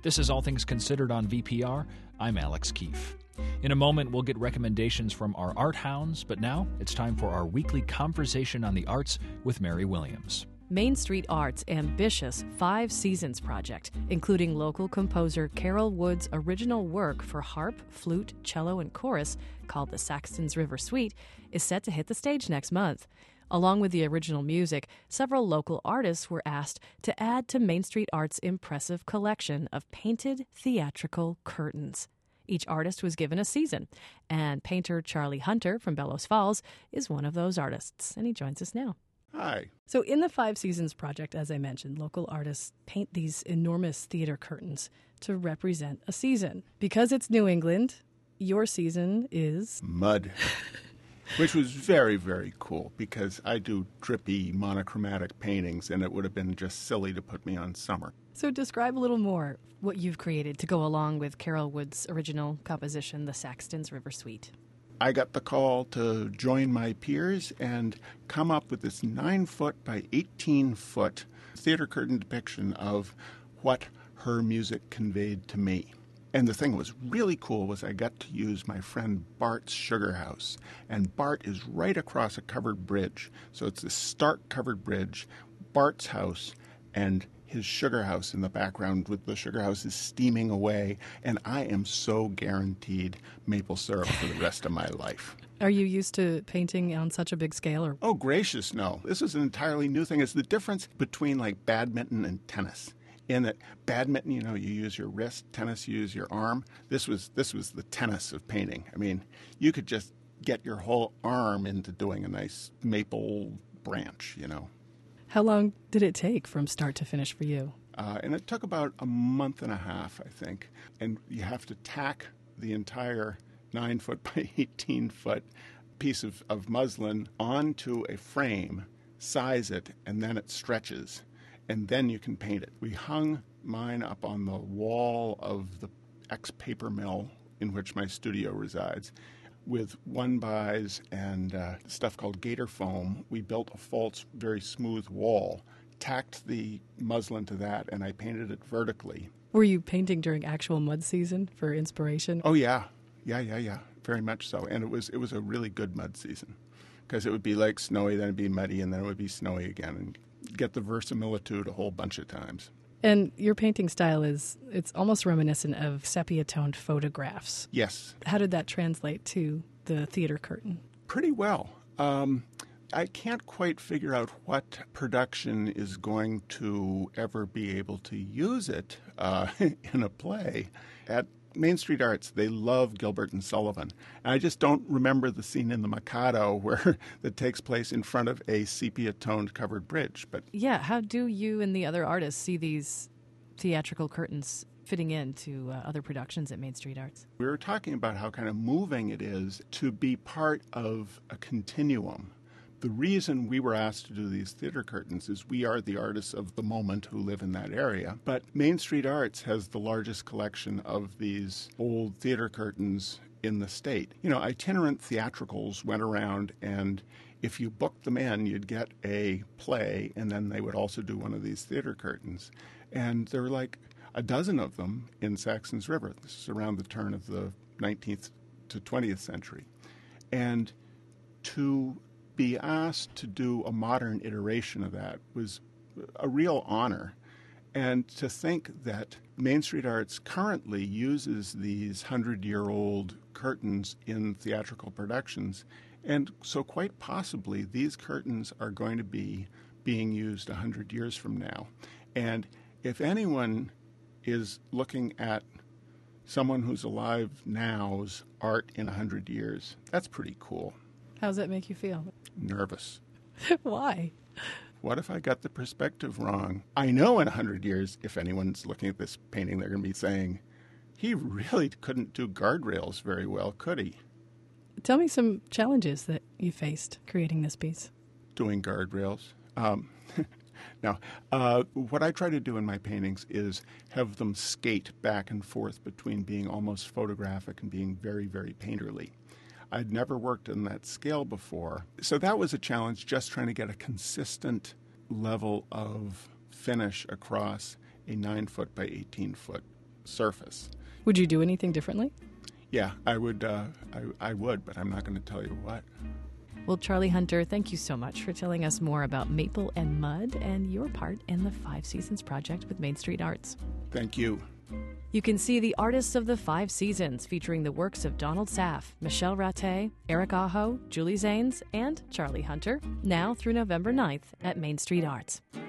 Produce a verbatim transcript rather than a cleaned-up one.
This is All Things Considered on V P R. I'm Alex Keefe. In a moment, we'll get recommendations from our art hounds, but now it's time for our weekly conversation on the arts with Mary Williams. Main Street Art's ambitious Five Seasons project, including local composer Carol Wood's original work for harp, flute, cello, and chorus, called the Saxton's River Suite, is set to hit the stage next month. Along with the original music, several local artists were asked to add to Main Street Art's impressive collection of painted theatrical curtains. Each artist was given a season, and painter Charlie Hunter from Bellows Falls is one of those artists, and he joins us now. Hi. So in the Five Seasons project, as I mentioned, local artists paint these enormous theater curtains to represent a season. Because it's New England, your season is... mud. Which was very, very cool because I do drippy monochromatic paintings and it would have been just silly to put me on summer. So describe a little more what you've created to go along with Carol Wood's original composition, the Saxton's River Suite. I got the call to join my peers and come up with this nine foot by eighteen foot theater curtain depiction of what her music conveyed to me. And the thing that was really cool was I got to use my friend Bart's Sugar House. And Bart is right across a covered bridge. So it's this stark covered bridge, Bart's house, and his sugar house in the background with the sugar house is steaming away. And I am so guaranteed maple syrup for the rest of my life. Are you used to painting on such a big scale? Or? Oh, gracious, no. This is an entirely new thing. It's the difference between like badminton and tennis. In that badminton, you know, you use your wrist, tennis, you use your arm. This was this was the tennis of painting. I mean, you could just get your whole arm into doing a nice maple branch, you know. How long did it take from start to finish for you? Uh, and it took about a month and a half, I think. And you have to tack the entire nine foot by eighteen foot piece of, of muslin onto a frame, size it, and then it stretches. And then you can paint it. We hung mine up on the wall of the ex-paper mill in which my studio resides with one-bys and uh, stuff called gator foam. We built a false, very smooth wall, tacked the muslin to that, and I painted it vertically. Were you painting during actual mud season for inspiration? Oh, yeah. Yeah, yeah, yeah. Very much so. And it was it was a really good mud season because it would be like snowy, then it would be muddy, and then it would be snowy again. And get the verisimilitude a whole bunch of times. And your painting style is, it's almost reminiscent of sepia-toned photographs. Yes. How did that translate to the theater curtain? Pretty well. Um, I can't quite figure out what production is going to ever be able to use it uh, in a play. At Main Street Arts, they love Gilbert and Sullivan. And I just don't remember the scene in The Mikado where that takes place in front of a sepia-toned covered bridge. But yeah, how do you and the other artists see these theatrical curtains fitting into uh, other productions at Main Street Arts? We were talking about how kind of moving it is to be part of a continuum. The reason we were asked to do these theater curtains is we are the artists of the moment who live in that area. But Main Street Arts has the largest collection of these old theater curtains in the state. You know, itinerant theatricals went around, and if you booked them in, you'd get a play, and then they would also do one of these theater curtains. And there were like a dozen of them in Saxton's River. This is around the turn of the nineteenth to twentieth century. And to be asked to do a modern iteration of that was a real honor. And to think that Main Street Arts currently uses these hundred-year-old curtains in theatrical productions, and so quite possibly these curtains are going to be being used a hundred years from now. And if anyone is looking at someone who's alive now's art in a hundred years, that's pretty cool. How does that make you feel? Nervous. Why? What if I got the perspective wrong? I know in a hundred years, if anyone's looking at this painting, they're going to be saying, he really couldn't do guardrails very well, could he? Tell me some challenges that you faced creating this piece. Doing guardrails. Um, now, uh, what I try to do in my paintings is have them skate back and forth between being almost photographic and being very, very painterly. I'd never worked in that scale before. So that was a challenge, just trying to get a consistent level of finish across a nine foot by eighteen foot surface. Would you do anything differently? Yeah, I would. Uh, I, I would, but I'm not going to tell you what. Well, Charlie Hunter, thank you so much for telling us more about Maple and Mud and your part in the Five Seasons Project with Main Street Arts. Thank you. You can see The Artists of the Five Seasons, featuring the works of Donald Saff, Michelle Rattay, Eric Aho, Julie Zanes, and Charlie Hunter, now through November ninth at Main Street Arts.